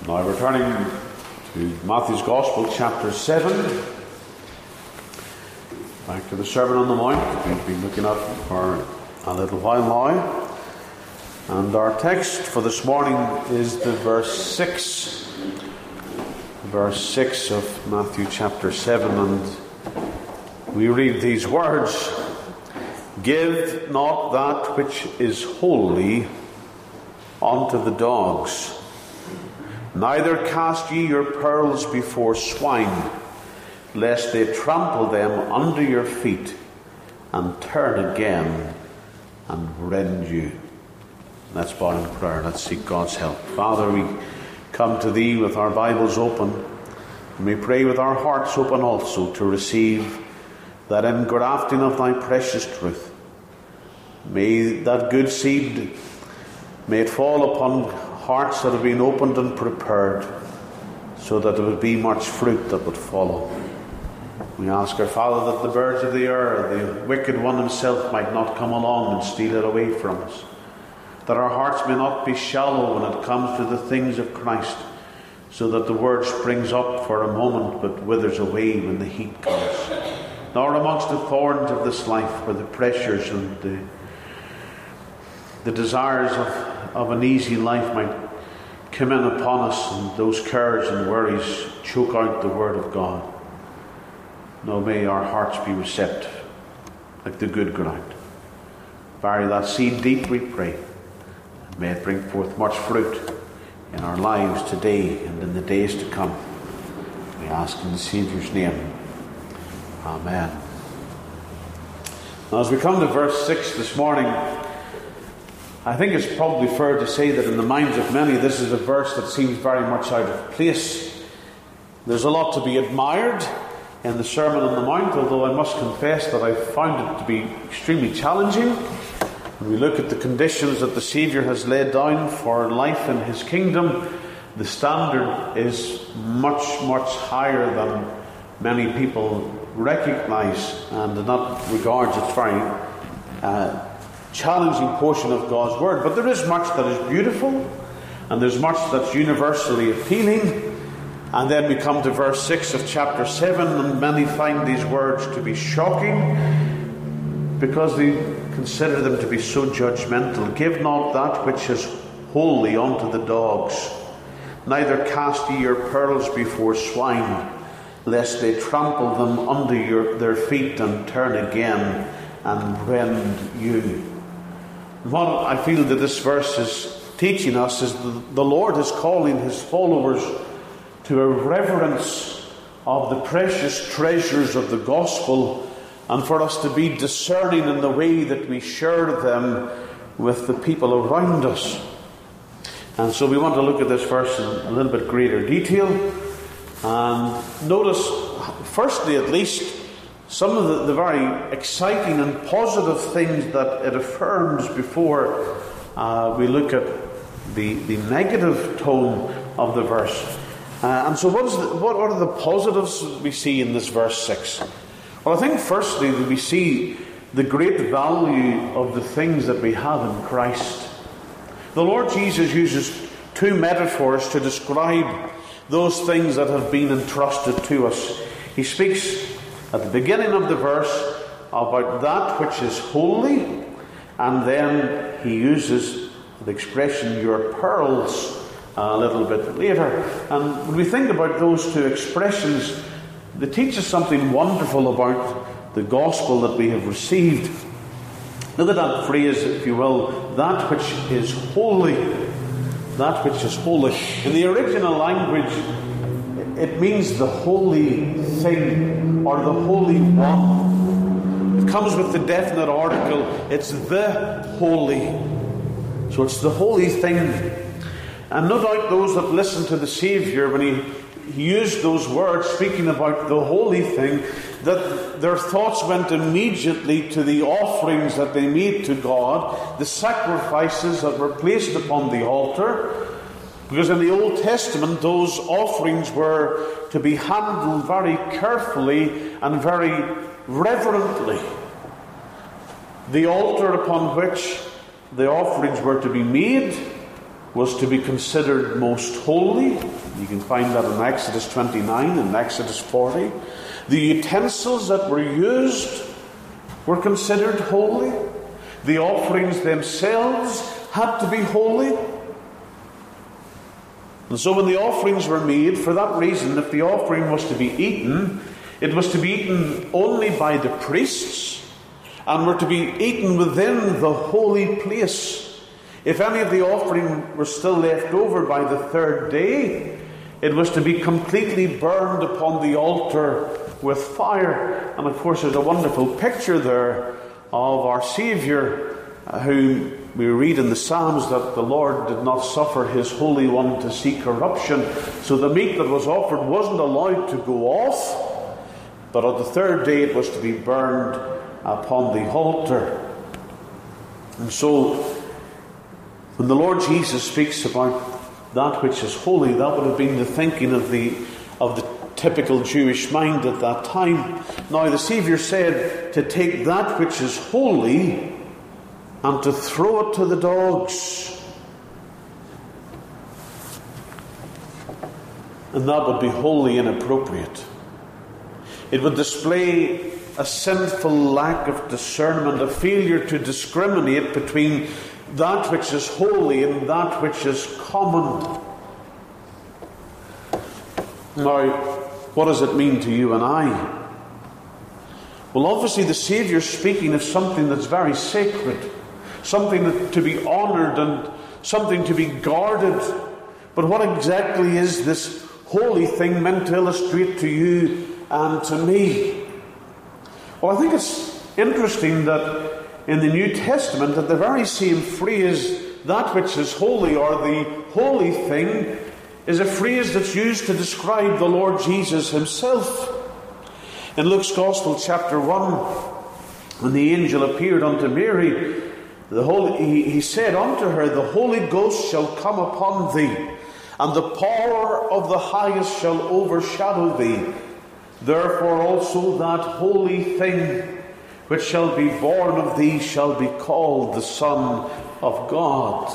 Now we're turning to Matthew's Gospel, chapter 7. Back to the Sermon on the Mount we've been looking at for a little while now. And our text for this morning is the verse 6. Verse 6 of Matthew chapter 7. And we read these words: "Give not that which is holy unto the dogs, neither cast ye your pearls before swine, lest they trample them under your feet, and turn again and rend you." Let's bow in prayer. Let's seek God's help. Father, we come to Thee with our Bibles open, and we pray with our hearts open also to receive that engrafting of Thy precious truth. May that good seed, may it fall upon hearts that have been opened and prepared, so that there would be much fruit that would follow. We ask our Father that the birds of the air, the wicked one himself, might not come along and steal it away from us, that our hearts may not be shallow when it comes to the things of Christ, so that the word springs up for a moment but withers away when the heat comes. Nor amongst the thorns of this life, where the pressures and the desires of an easy life might come in upon us, and those cares and worries choke out the word of God. No, may our hearts be receptive like the good ground. Bury that seed deep, we pray, and may it bring forth much fruit in our lives today and in the days to come. We ask in the Saviour's name. Amen. Now, as we come to verse 6 this morning, I think it's probably fair to say that in the minds of many, this is a verse that seems very much out of place. There's a lot to be admired in the Sermon on the Mount, although I must confess that I found it to be extremely challenging. When we look at the conditions that the Saviour has laid down for life in His kingdom, the standard is much, much higher than many people recognise, and in that regard it's very challenging portion of God's Word. But there is much that is beautiful, and there's much that's universally appealing. And then we come to verse 6 of chapter 7, and many find these words to be shocking because they consider them to be so judgmental. "Give not that which is holy unto the dogs, neither cast ye your pearls before swine, lest they trample them under their feet and turn again and rend you." What I feel that this verse is teaching us is the Lord is calling His followers to a reverence of the precious treasures of the gospel, and for us to be discerning in the way that we share them with the people around us. And so we want to look at this verse in a little bit greater detail, and notice, firstly at least, some of the very exciting and positive things that it affirms before we look at the negative tone of the verse. And so what are the positives we see in this verse 6? Well, I think firstly that we see the great value of the things that we have in Christ. The Lord Jesus uses two metaphors to describe those things that have been entrusted to us. He speaks at the beginning of the verse about that which is holy, and then he uses the expression "your pearls" a little bit later. And when we think about those two expressions, they teach us something wonderful about the gospel that we have received. Look at that phrase, if you will, "that which is holy." That which is holy. In the original language, it means the holy thing, or the holy one. It comes with the definite article. It's the holy. So it's the holy thing. And no doubt those that listened to the Saviour when he used those words, speaking about the holy thing, that their thoughts went immediately to the offerings that they made to God, the sacrifices that were placed upon the altar. Because in the Old Testament, those offerings were to be handled very carefully and very reverently. The altar upon which the offerings were to be made was to be considered most holy. You can find that in Exodus 29 and Exodus 40. The utensils that were used were considered holy. The offerings themselves had to be holy. And so when the offerings were made, for that reason, if the offering was to be eaten, it was to be eaten only by the priests, and were to be eaten within the holy place. If any of the offering were still left over by the third day, it was to be completely burned upon the altar with fire. And of course there's a wonderful picture there of our Saviour, who we read in the Psalms that the Lord did not suffer his Holy One to see corruption. So the meat that was offered wasn't allowed to go off, but on the third day it was to be burned upon the altar. And so when the Lord Jesus speaks about that which is holy, that would have been the thinking of the typical Jewish mind at that time. Now the Saviour said to take that which is holy and to throw it to the dogs. And that would be wholly inappropriate. It would display a sinful lack of discernment, a failure to discriminate between that which is holy and that which is common. Now, what does it mean to you and I? Well, obviously the Saviour's speaking of something that's very sacred, something that to be honoured and something to be guarded. But what exactly is this holy thing meant to illustrate to you and to me? Well, I think it's interesting that in the New Testament, that the very same phrase, that which is holy, or the holy thing, is a phrase that's used to describe the Lord Jesus himself. In Luke's Gospel, chapter 1, when the angel appeared unto Mary, he said unto her, the Holy Ghost shall come upon thee, and the power of the highest shall overshadow thee. Therefore also that holy thing which shall be born of thee shall be called the Son of God.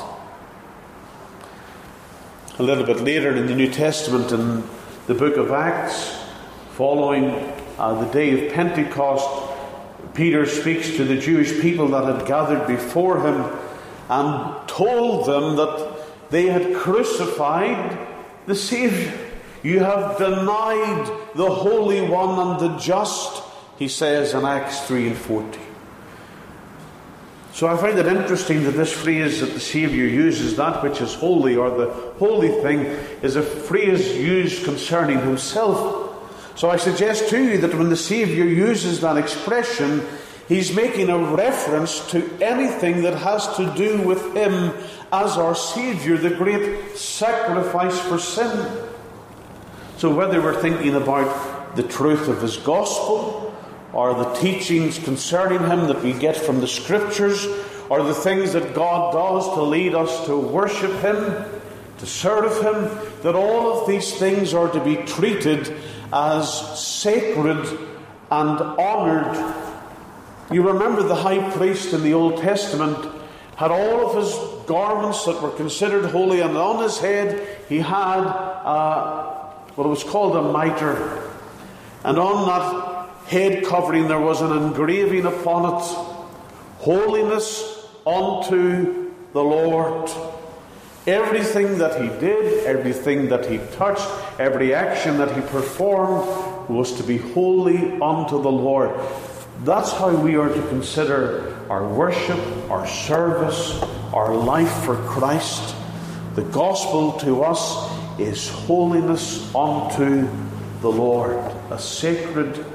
A little bit later in the New Testament, in the book of Acts, following the day of Pentecost, Peter speaks to the Jewish people that had gathered before him and told them that they had crucified the Saviour. You have denied the Holy One and the Just, he says in Acts 3 and 14. So I find it interesting that this phrase that the Saviour uses, that which is holy, or the holy thing, is a phrase used concerning himself. So I suggest to you that when the Saviour uses that expression, he's making a reference to anything that has to do with him as our Saviour, the great sacrifice for sin. So whether we're thinking about the truth of his gospel, or the teachings concerning him that we get from the Scriptures, or the things that God does to lead us to worship him, to serve him, that all of these things are to be treated as sacred and honoured. You remember the high priest in the Old Testament had all of his garments that were considered holy, and on his head he had what was called a mitre. And on that head covering there was an engraving upon it, holiness unto the Lord. Everything that he did, everything that he touched, every action that he performed was to be holy unto the Lord. That's how we are to consider our worship, our service, our life for Christ. The gospel to us is holiness unto the Lord, a sacred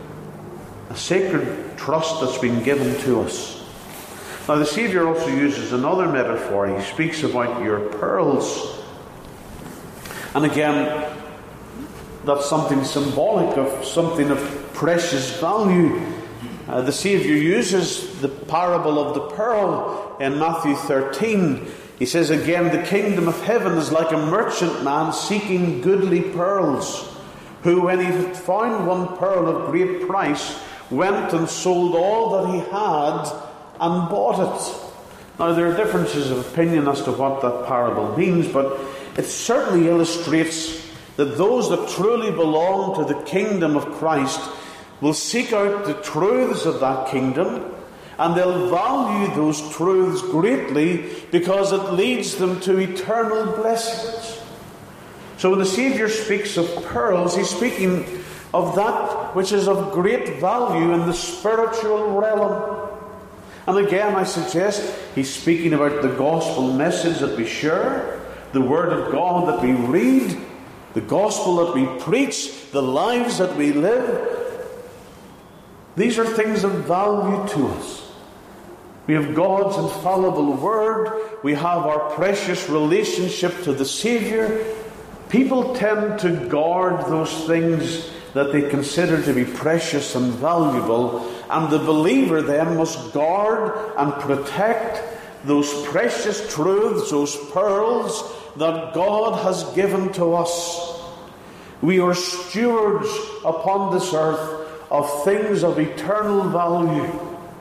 trust that's been given to us. Now the Saviour also uses another metaphor. He speaks about your pearls. And again, that's something symbolic of something of precious value. The Saviour uses the parable of the pearl in Matthew 13. He says again, the kingdom of heaven is like a merchant man seeking goodly pearls, who when he had found one pearl of great price, went and sold all that he had and bought it. Now, there are differences of opinion as to what that parable means, but it certainly illustrates that those that truly belong to the kingdom of Christ will seek out the truths of that kingdom, and they'll value those truths greatly because it leads them to eternal blessings. So when the Saviour speaks of pearls, he's speaking of that which is of great value in the spiritual realm. And again, I suggest he's speaking about the gospel message that we share, the Word of God that we read, the gospel that we preach, the lives that we live. These are things of value to us. We have God's infallible Word. We have our precious relationship to the Saviour. People tend to guard those things that they consider to be precious and valuable, and the believer then must guard and protect those precious truths, those pearls that God has given to us. We are stewards upon this earth of things of eternal value.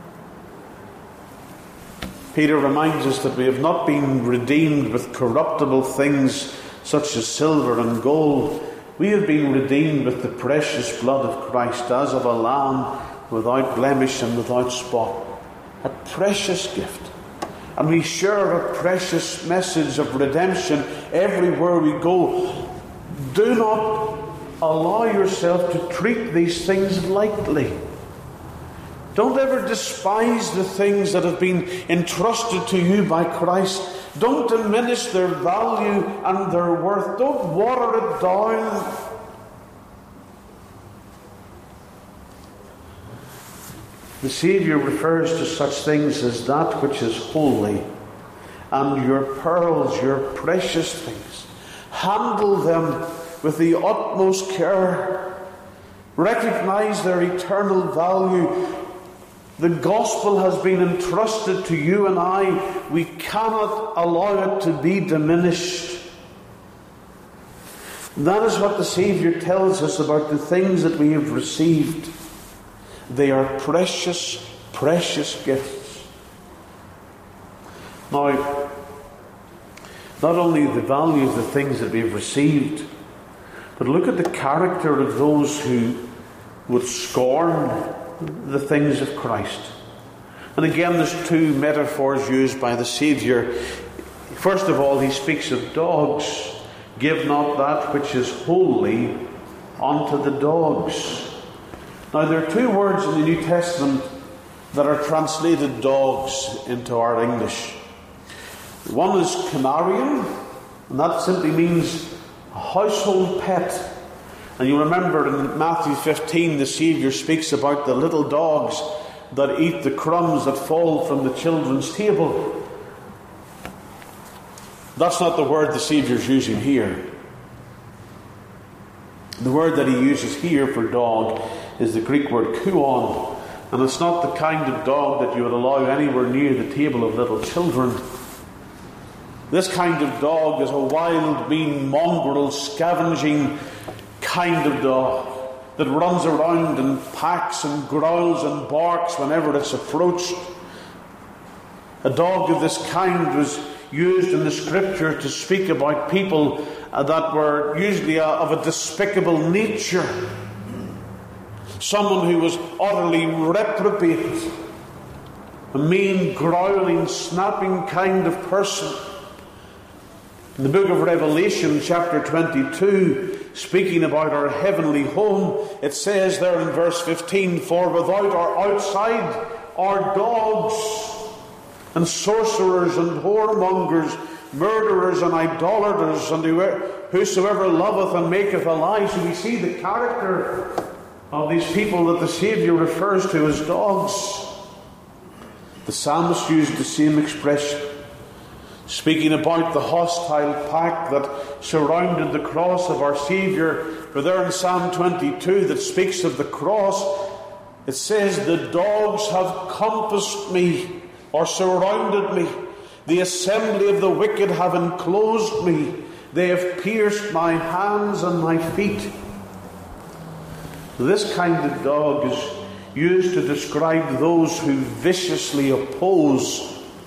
Peter reminds us that we have not been redeemed with corruptible things such as silver and gold. We have been redeemed with the precious blood of Christ, as of a lamb without blemish and without spot. A precious gift. And we share a precious message of redemption everywhere we go. Do not allow yourself to treat these things lightly. Don't ever despise the things that have been entrusted to you by Christ. Don't diminish their value and their worth. Don't water it down. The Saviour refers to such things as that which is holy, and your pearls, your precious things. Handle them with the utmost care. Recognize their eternal value. The gospel has been entrusted to you and I. We cannot allow it to be diminished. That is what the Saviour tells us about the things that we have received. They are precious, precious gifts. Now, not only the value of the things that we have received, but look at the character of those who would scorn the things of Christ. And again, there's two metaphors used by the Saviour. First of all, he speaks of dogs. Give not that which is holy unto the dogs. Now, there are two words in the New Testament that are translated dogs into our English. One is canarium, and that simply means a household pet. And you remember in Matthew 15, the Saviour speaks about the little dogs that eat the crumbs that fall from the children's table. That's not the word the Saviour's using here. The word that he uses here for dog is the Greek word kuon. And it's not the kind of dog that you would allow anywhere near the table of little children. This kind of dog is a wild, mean, mongrel, scavenging kind of dog that runs around and packs and growls and barks whenever it's approached. A dog of this kind was used in the Scripture to speak about people that were usually of a despicable nature. Someone who was utterly reprobate. A mean, growling, snapping kind of person. In the book of Revelation, chapter 22, speaking about our heavenly home, it says there in verse 15, For without or outside are dogs, and sorcerers, and whoremongers, murderers, and idolaters, and whosoever loveth and maketh a lie. So we see the character of these people that the Saviour refers to as dogs. The psalmist used the same expression, speaking about the hostile pack that surrounded the cross of our Saviour. For there in Psalm 22 that speaks of the cross, it says, The dogs have compassed me, or surrounded me. The assembly of the wicked have enclosed me. They have pierced my hands and my feet. This kind of dog is used to describe those who viciously oppose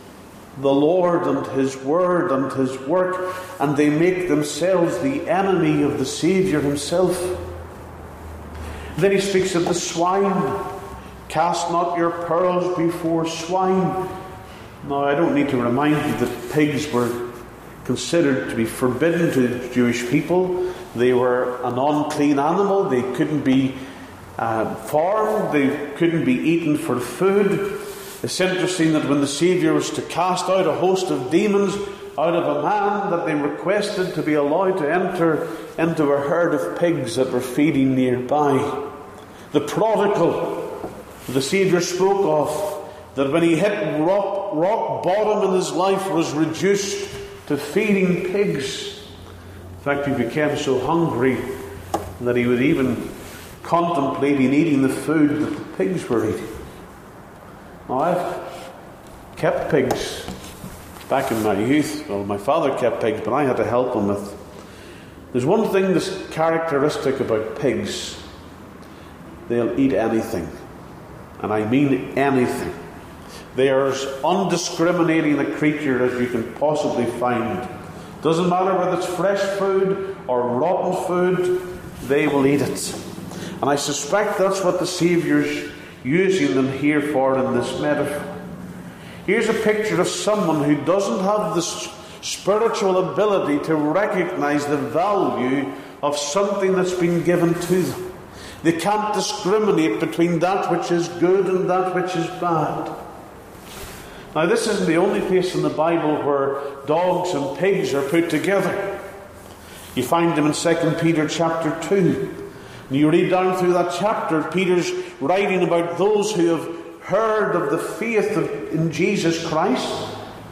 the Lord and His Word and His work, and they make themselves the enemy of the Saviour Himself. Then He speaks of the swine. Cast not your pearls before swine. Now, I don't need to remind you that pigs were considered to be forbidden to the Jewish people. They were an unclean animal. They couldn't be farmed. They couldn't be eaten for food. It's interesting that when the Saviour was to cast out a host of demons out of a man, that they requested to be allowed to enter into a herd of pigs that were feeding nearby. The prodigal, the Saviour spoke of, that when he hit rock bottom in his life, was reduced to feeding pigs. In fact, he became so hungry that he was even contemplating eating the food that the pigs were eating. Now, I've kept pigs back in my youth. Well, my father kept pigs, but I had to help him with. There's one thing that's characteristic about pigs. They'll eat anything. And I mean anything. They are as undiscriminating a creature as you can possibly find. Doesn't matter whether it's fresh food or rotten food, they will eat it. And I suspect that's what the Saviour's using them here for in this metaphor. Here's a picture of someone who doesn't have the spiritual ability to recognize the value of something that's been given to them. They can't discriminate between that which is good and that which is bad. Now, this isn't the only place in the Bible where dogs and pigs are put together. You find them in 2 Peter chapter 2. And you read down through that chapter, Peter's writing about those who have heard of the faith in Jesus Christ.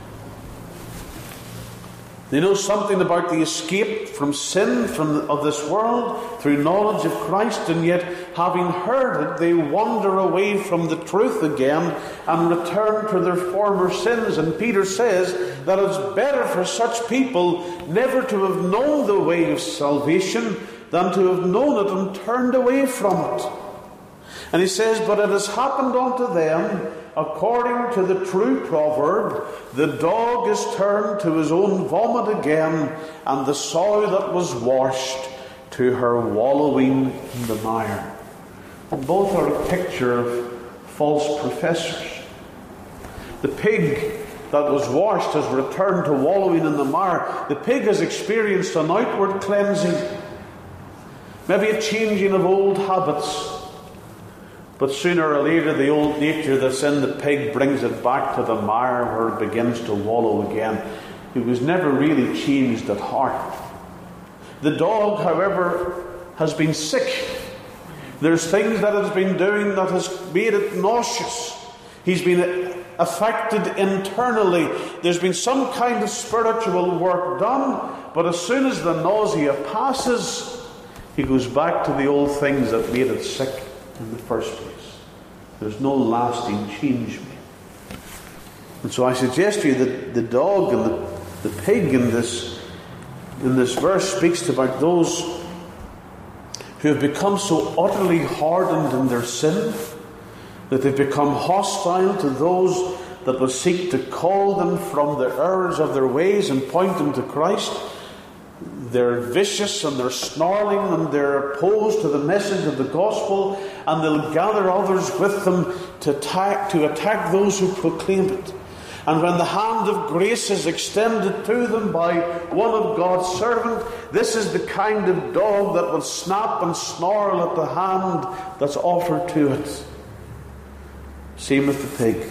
They know something about the escape from sin of this world through knowledge of Christ, and yet, having heard it, they wander away from the truth again and return to their former sins. And Peter says that it's better for such people never to have known the way of salvation than to have known it and turned away from it. And he says, but it has happened unto them according to the true proverb, the dog is turned to his own vomit again, and the sow that was washed to her wallowing in the mire. And both are a picture of false professors. The pig that was washed has returned to wallowing in the mire. The pig has experienced an outward cleansing, maybe a changing of old habits. But sooner or later, the old nature that's in the pig brings it back to the mire where it begins to wallow again. It was never really changed at heart. The dog, however, has been sick. There's things that it's been doing that has made it nauseous. He's been affected internally. There's been some kind of spiritual work done, but as soon as the nausea passes, he goes back to the old things that made it sick in the first place. There's no lasting change made. And so I suggest to you that the dog and the pig in this verse speaks about those who have become so utterly hardened in their sin that they've become hostile to those that will seek to call them from the errors of their ways and point them to Christ. They're vicious and they're snarling and they're opposed to the message of the gospel, and they'll gather others with them to attack those who proclaim it. And when the hand of grace is extended to them by one of God's servants, this is the kind of dog that will snap and snarl at the hand that's offered to it. Same with the pig.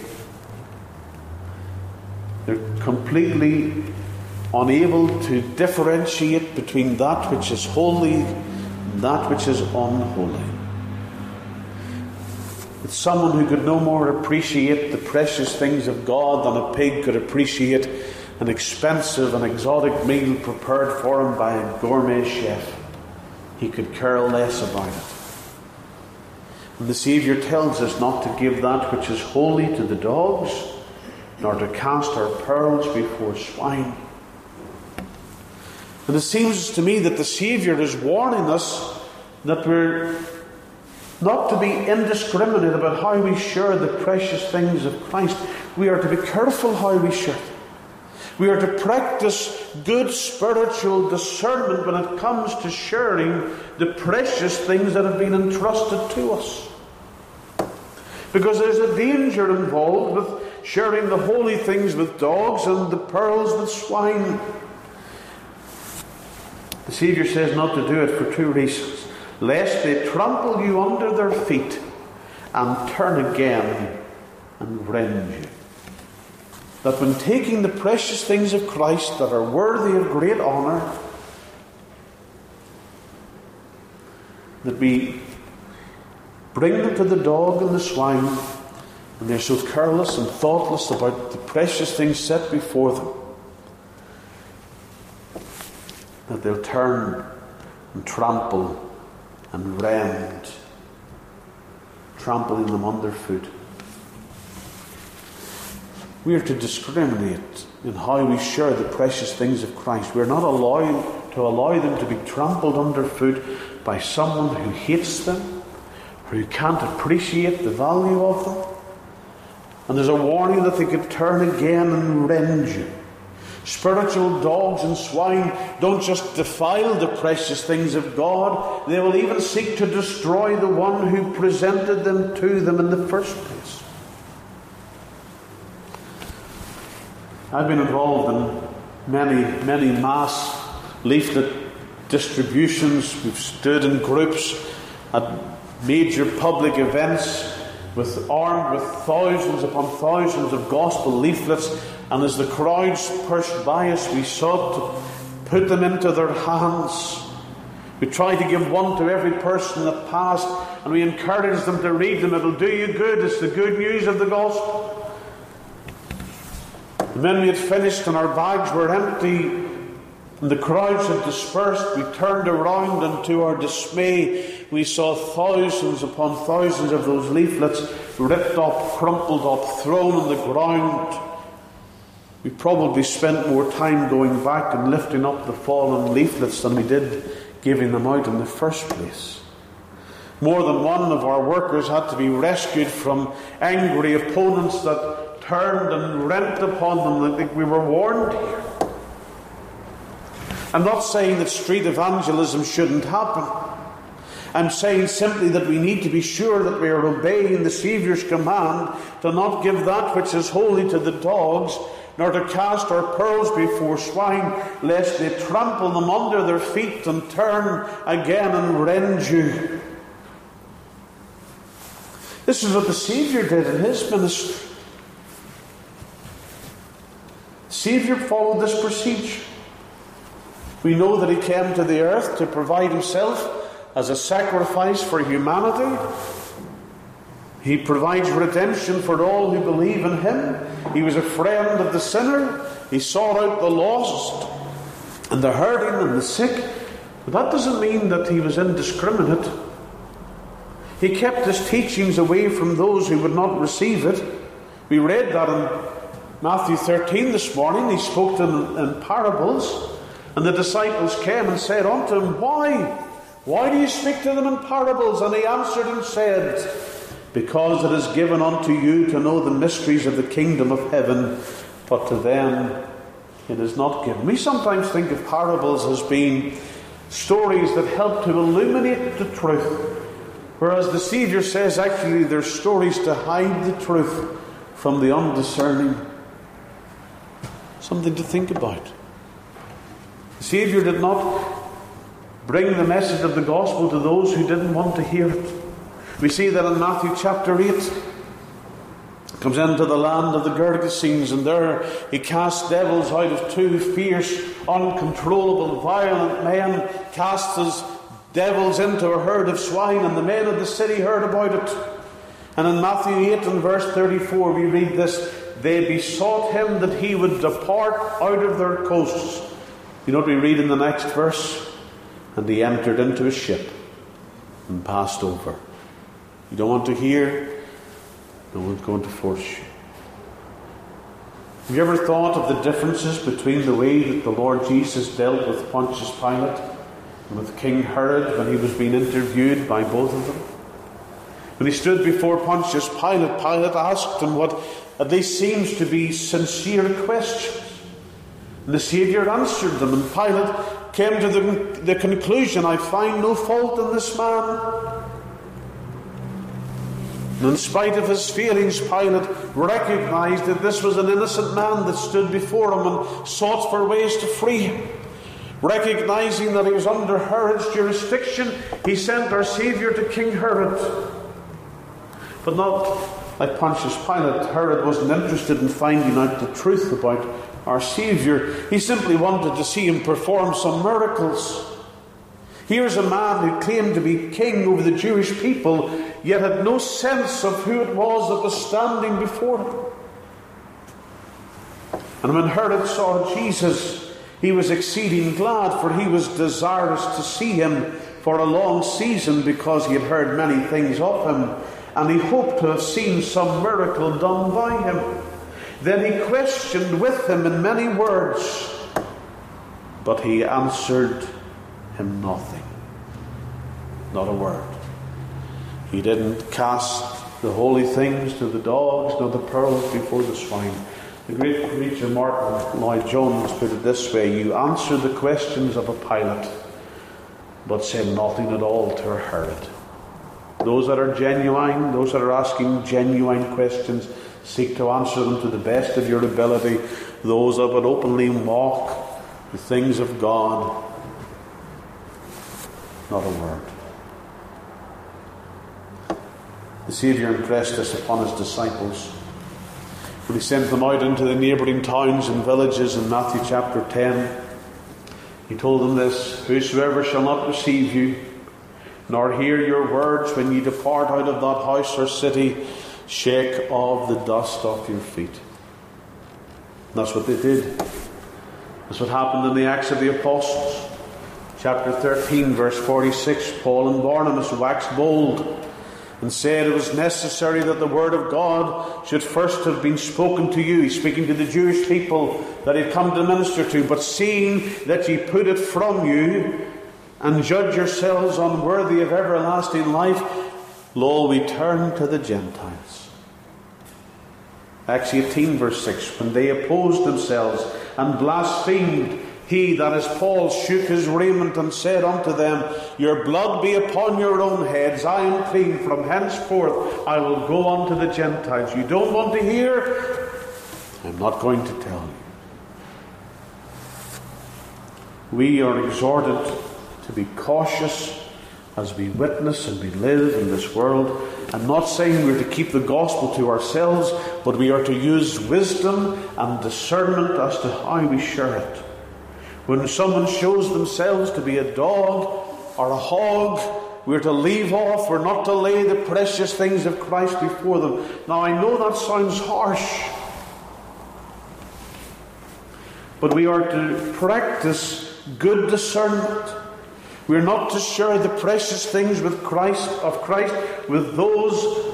They're completely unable to differentiate between that which is holy and that which is unholy. It's someone who could no more appreciate the precious things of God than a pig could appreciate an expensive and exotic meal prepared for him by a gourmet chef. He could care less about it. And the Saviour tells us not to give that which is holy to the dogs, nor to cast our pearls before swine. And it seems to me that the Saviour is warning us that we're not to be indiscriminate about how we share the precious things of Christ. We are to be careful how we share them. We are to practice good spiritual discernment when it comes to sharing the precious things that have been entrusted to us. Because there's a danger involved with sharing the holy things with dogs and the pearls with swine. The Saviour says not to do it for two reasons. Lest they trample you under their feet and turn again and rend you. That when taking the precious things of Christ that are worthy of great honour, that we bring them to the dog and the swine, and they're so careless and thoughtless about the precious things set before them, that they'll turn and trample and rend, trampling them underfoot. We are to discriminate in how we share the precious things of Christ. We are not allowed to allow them to be trampled underfoot by someone who hates them, or who can't appreciate the value of them. And there's a warning that they could turn again and rend you. Spiritual dogs and swine don't just defile the precious things of God, they will even seek to destroy the one who presented them to them in the first place. I've been involved in many mass leaflet distributions. We've stood in groups at major public events armed with thousands upon thousands of gospel leaflets, and as the crowds pushed by us, we sought to put them into their hands. We tried to give one to every person that passed, and we encouraged them to read them. It'll do you good. It's the good news of the gospel. And when we had finished and our bags were empty and the crowds had dispersed, we turned around, and to our dismay we saw thousands upon thousands of those leaflets ripped up, crumpled up, thrown on the ground. We probably spent more time going back and lifting up the fallen leaflets than we did giving them out in the first place. More than one of our workers had to be rescued from angry opponents that turned and rent upon them. I think we were warned here. I'm not saying that street evangelism shouldn't happen. I'm saying simply that we need to be sure that we are obeying the Saviour's command to not give that which is holy to the dogs, nor to cast our pearls before swine, lest they trample them under their feet and turn again and rend you. This is what the Saviour did in his ministry. The Saviour followed this procedure. We know that he came to the earth to provide himself as a sacrifice for humanity. He provides redemption for all who believe in him. He was a friend of the sinner. He sought out the lost and the hurting and the sick. But that doesn't mean that he was indiscriminate. He kept his teachings away from those who would not receive it. We read that in Matthew 13 this morning. He spoke to them in parables. And the disciples came and said unto him, Why? Why do you speak to them in parables? And he answered and said, Because it is given unto you to know the mysteries of the kingdom of heaven, but to them it is not given. We sometimes think of parables as being stories that help to illuminate the truth, whereas the Saviour says actually they're stories to hide the truth from the undiscerning. Something to think about. The Saviour did not bring the message of the gospel to those who didn't want to hear it. We see that in Matthew chapter 8. He comes into the land of the Gergesenes, and there he casts devils out of two fierce, uncontrollable, violent men, casts his devils into a herd of swine, and the men of the city heard about it. And in Matthew 8 and verse 34 we read this, They besought him that he would depart out of their coasts. You know what we read in the next verse? And he entered into a ship and passed over. You don't want to hear? No one's going to force you. Have you ever thought of the differences between the way that the Lord Jesus dealt with Pontius Pilate and with King Herod when he was being interviewed by both of them? When he stood before Pontius Pilate, Pilate asked him what at least seems to be sincere questions. And the Saviour answered them, and Pilate came to the conclusion, I find no fault in this man. And in spite of his feelings, Pilate recognized that this was an innocent man that stood before him and sought for ways to free him. Recognizing that he was under Herod's jurisdiction, he sent our Saviour to King Herod. But not like Pontius Pilate. Herod wasn't interested in finding out the truth about our Saviour. He simply wanted to see him perform some miracles. Here's a man who claimed to be king over the Jewish people, yet had no sense of who it was that was standing before him. And when Herod saw Jesus, he was exceeding glad, for he was desirous to see him for a long season, because he had heard many things of him, and he hoped to have seen some miracle done by him. Then he questioned with him in many words, but he answered him nothing. Not a word. He didn't cast the holy things to the dogs, nor the pearls before the swine. The great preacher Martin Lloyd-Jones put it this way: you answer the questions of a Pilate, but say nothing at all to a Herod. Those that are genuine, those that are asking genuine questions, seek to answer them to the best of your ability. Those that would openly mock the things of God, not a word. The Saviour impressed this upon his disciples when he sent them out into the neighbouring towns and villages in Matthew chapter 10. He told them this: whosoever shall not receive you, nor hear your words when ye depart out of that house or city, shake off the dust off your feet. And that's what they did. That's what happened in the Acts of the Apostles. Chapter 13, verse 46, Paul and Barnabas waxed bold and said it was necessary that the word of God should first have been spoken to you. He's speaking to the Jewish people that he'd come to minister to. But seeing that ye put it from you, and judge yourselves unworthy of everlasting life, lo, we turn to the Gentiles. Acts 18, verse 6, when they opposed themselves and blasphemed, he, that is Paul, shook his raiment and said unto them, your blood be upon your own heads. I am clean. From henceforth I will go unto the Gentiles. You don't want to hear? I'm not going to tell you. We are exhorted to be cautious as we witness and we live in this world. I'm not saying we're to keep the gospel to ourselves, but we are to use wisdom and discernment as to how we share it. When someone shows themselves to be a dog or a hog, we're to leave off. We're not to lay the precious things of Christ before them. Now, I know that sounds harsh, but we are to practice good discernment. We're not to share the precious things of Christ with those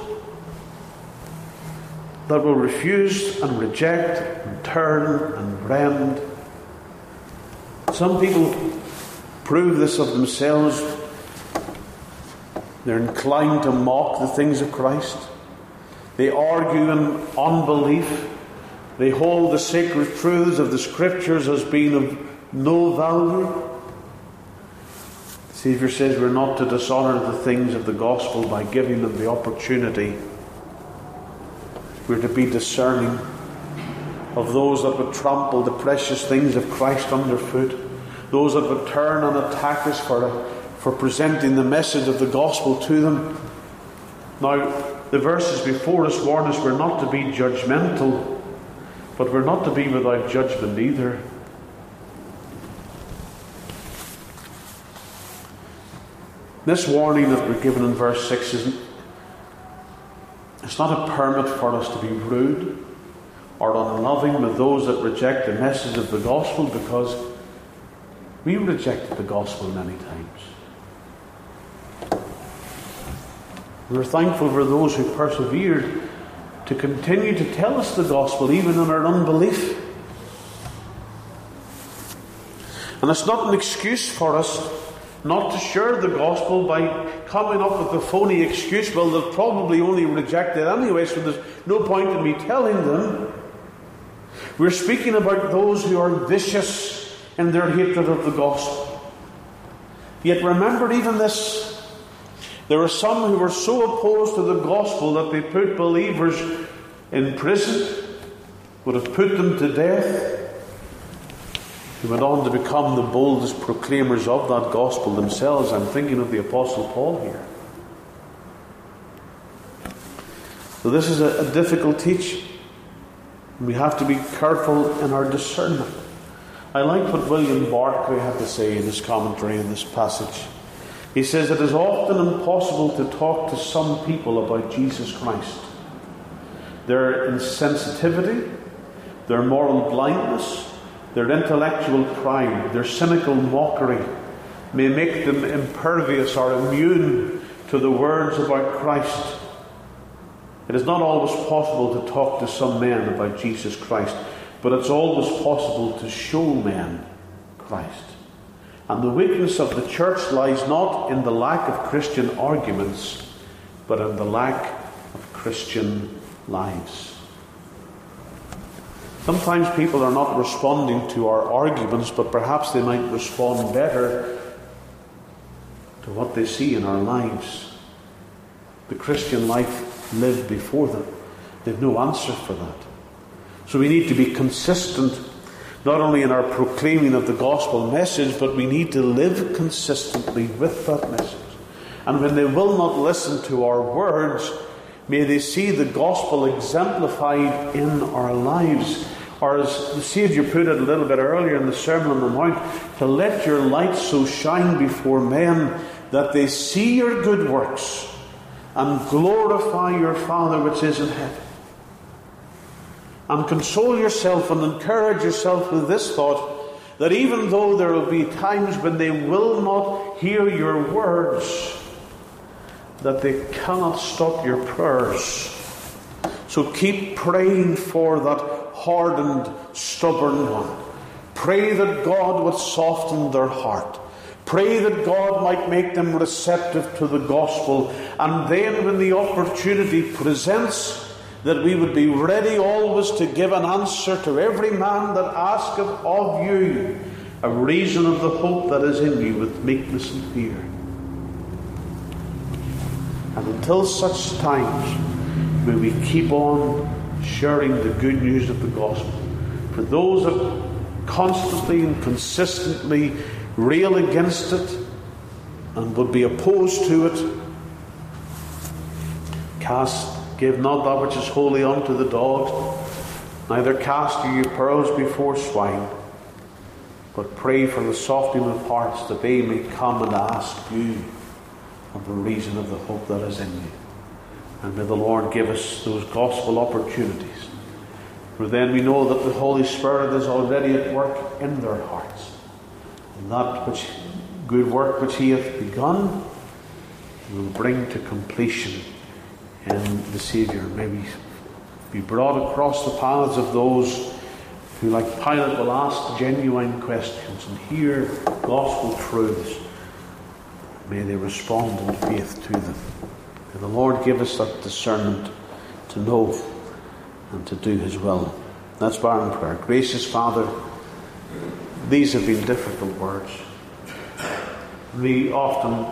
that will refuse and reject and turn and rend. Some people prove this of themselves. They're inclined to mock the things of Christ. They argue in unbelief. They hold the sacred truths of the Scriptures as being of no value. The Saviour says we're not to dishonour the things of the gospel by giving them the opportunity. We're to be discerning of those that would trample the precious things of Christ underfoot, those that would turn and attack us for presenting the message of the gospel to them. Now, the verses before us warn us we're not to be judgmental, but we're not to be without judgment either. This warning that we're given in verse 6 it's not a permit for us to be rude or unloving with those that reject the message of the gospel, because we rejected the gospel many times. We're thankful for those who persevered to continue to tell us the gospel even in our unbelief. And it's not an excuse for us not to share the gospel by coming up with a phony excuse. Well, they'll probably only reject it anyway, so there's no point in me telling them. We're speaking about those who are vicious in their hatred of the gospel. Yet remember even this. There are some who were so opposed to the gospel that they put believers in prison, would have put them to death. Who went on to become the boldest proclaimers of that gospel themselves. I'm thinking of the Apostle Paul here. So this is a difficult teaching. We have to be careful in our discernment. I like what William Barclay had to say in his commentary on this passage. He says, it is often impossible to talk to some people about Jesus Christ. Their insensitivity, their moral blindness, their intellectual pride, their cynical mockery may make them impervious or immune to the words about Christ. It is not always possible to talk to some men about Jesus Christ, but it's always possible to show men Christ. And the weakness of the church lies not in the lack of Christian arguments, but in the lack of Christian lives. Sometimes people are not responding to our arguments, but perhaps they might respond better to what they see in our lives. The Christian life lived before them. They've no answer for that. So we need to be consistent, not only in our proclaiming of the gospel message, but we need to live consistently with that message. And when they will not listen to our words, may they see the gospel exemplified in our lives. Or as the Saviour put it a little bit earlier in the Sermon on the Mount, to let your light so shine before men that they see your good works and glorify your Father which is in heaven. And console yourself and encourage yourself with this thought, that even though there will be times when they will not hear your words, that they cannot stop your prayers. So keep praying for that hardened, stubborn one. Pray that God would soften their heart. Pray that God might make them receptive to the gospel. And then when the opportunity presents, that we would be ready always to give an answer to every man that asketh of you a reason of the hope that is in you with meekness and fear. And until such times, may we keep on sharing the good news of the gospel. For those that constantly and consistently rail against it and would be opposed to it, give not that which is holy unto the dogs, neither cast ye your pearls before swine, but pray for the softening of hearts, that they may come and ask you of the reason of the hope that is in you. And may the Lord give us those gospel opportunities. For then we know that the Holy Spirit is already at work in their hearts. And that which good work which He hath begun will bring to completion in the Saviour. May we be brought across the paths of those who, like Pilate, will ask genuine questions and hear gospel truths. May they respond in faith to them. May the Lord give us that discernment to know and to do His will. Let's bow in prayer. Gracious Father, these have been difficult words. We often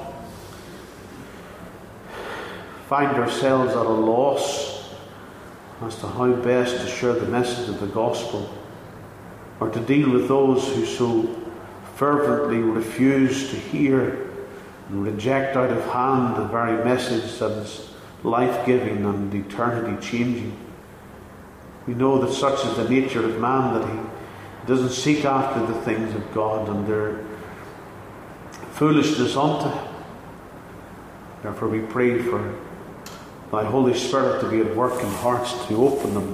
find ourselves at a loss as to how best to share the message of the gospel, or to deal with those who so fervently refuse to hear and reject out of hand the very message that is life-giving and eternity-changing. We know that such is the nature of man, that he doesn't seek after the things of God, and their foolishness unto him. Therefore we pray for Thy Holy Spirit to be at work in hearts to open them